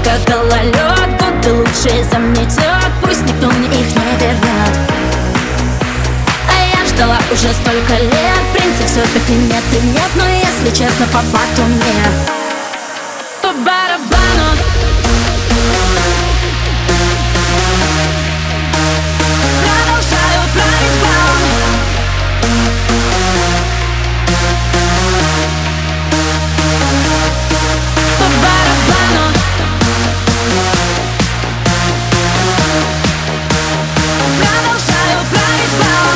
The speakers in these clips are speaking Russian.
как гололед. Годы лучшие заметет, пусть никто мне их не вернет. А я ждала уже столько лет, принца все-таки нет и нет. Но если честно, по факту нет. По барабану продолжаю править балом. По барабану продолжаю править балом.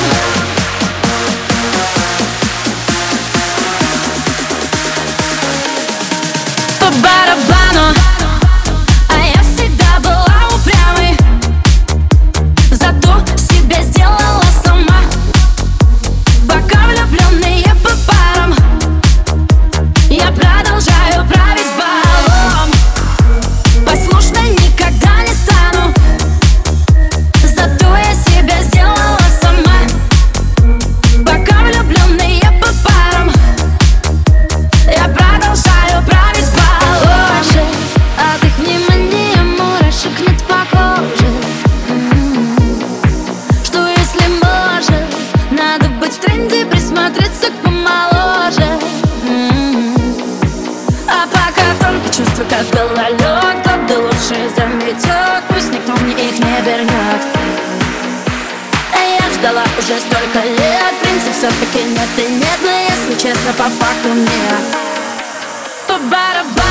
По барабану. А я всегда была упрямой, зато себя сделала сама. Пока влюбленные по парам, я продолжаю править балом. Послушной никогда не стану, зато я себя сделала сама. Пока влюбленные по парам, я продолжаю править балом. От их внимания мурашек нет по коже. Что если может, надо быть в тренде, присмотреться к помоложе. А пока только чувства как гололед, годы лучше заметет, пусть никто мне их не вернет. А я ждала уже столько лет, принца все-таки нет и нет. Но если честно, по факту нет. По барабану